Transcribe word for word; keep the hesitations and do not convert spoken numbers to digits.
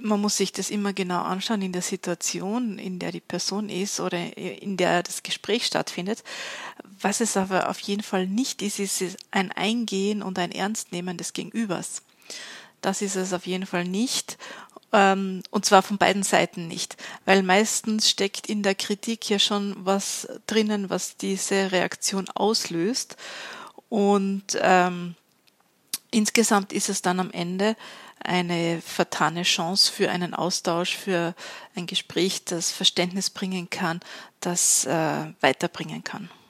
man muss sich das immer genau anschauen in der Situation, in der die Person ist oder in der das Gespräch stattfindet. Was es aber auf jeden Fall nicht ist, ist ein Eingehen und ein Ernstnehmen des Gegenübers. Das ist es auf jeden Fall nicht. Und zwar von beiden Seiten nicht, weil meistens steckt in der Kritik ja schon was drinnen, was diese Reaktion auslöst. Und ähm, insgesamt ist es dann am Ende eine vertane Chance für einen Austausch, für ein Gespräch, das Verständnis bringen kann, das äh, weiterbringen kann.